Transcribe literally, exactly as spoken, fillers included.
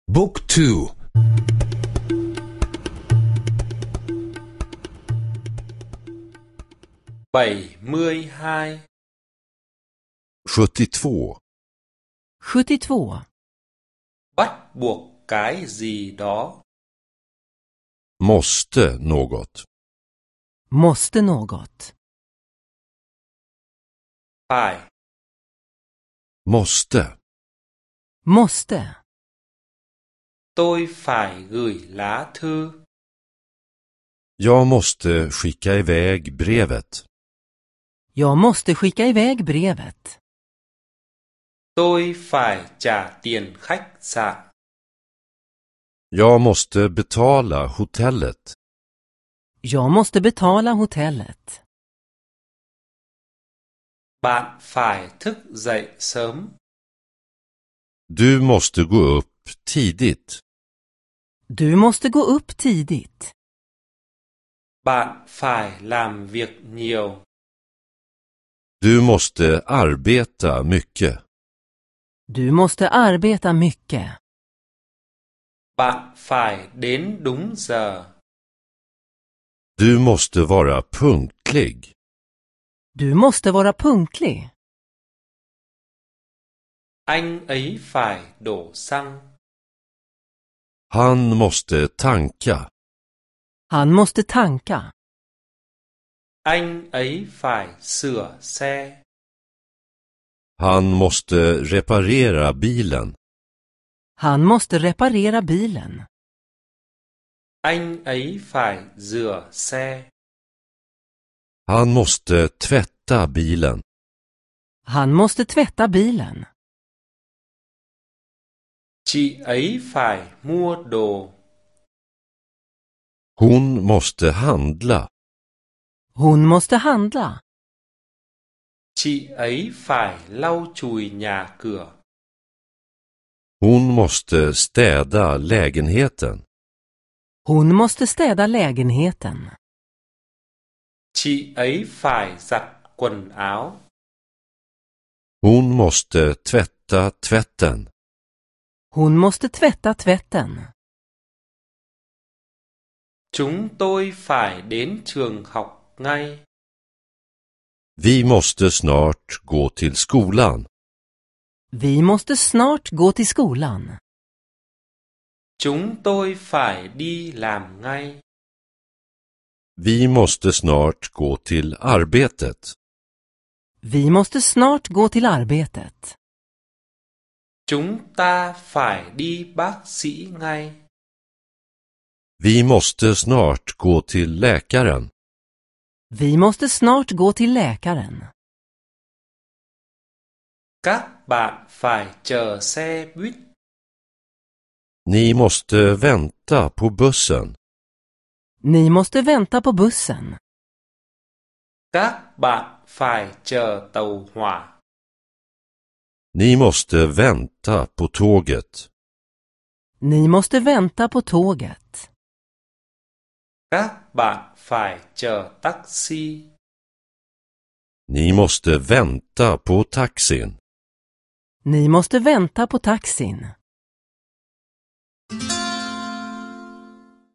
Book two. bảy mươi hai. sjuttiotvå. sjuttiotvå. Bắt buộc cái gì đó. Måste något. Måste något. Phải. Måste. Måste. Tôi phải gửi lá thư. Jag måste skicka iväg brevet. Jag måste skicka iväg brevet. Tôi phải trả tiền khách sạn. Jag måste betala hotellet. Jag måste betala hotellet. Bạn phải thức dậy sớm. Du måste gå upp tidigt. Du måste gå upp tidigt. Bạn phải làm việc nhiều. Du måste arbeta mycket. Du måste arbeta mycket. Bạn phải đến đúng giờ. Du måste vara punktlig. Du måste vara punktlig. Anh ấy phải đổ xăng. Han måste tanka. Han måste tanka. Anh ấy phải sửa xe. Han måste reparera bilen. Han måste reparera bilen. Anh ấy phải rửa xe. Han måste tvätta bilen. Han måste tvätta bilen. Chị ấy phải mua đồ. Hon måste handla. Hon måste handla. Chị ấy phải lau chùi nhà cửa. Hon måste städa lägenheten. Hon måste städa lägenheten. Chị ấy phải giặt quần áo. Hon måste tvätta tvätten. Hon måste tvätta tvätten. Chúng tôi phải đến trường học ngay. Vi måste snart gå till skolan. Vi måste snart gå till skolan. Chúng tôi phải đi làm ngay. Vi måste snart gå till arbetet. Vi måste snart gå till arbetet. Chúng ta phải đi bác sĩ ngay. Vi måste snart gå till läkaren. Vi måste snart gå till läkaren. Các bạn phải chờ xe buýt. Ni måste vänta på bussen. Ni måste vänta på bussen. Các bạn phải chờ tàu hỏa. Ni måste vänta på tåget. Ni måste vänta på tåget. Các bạn phải chờ taxi. Ni måste vänta på taxin. Ni måste vänta på taxin.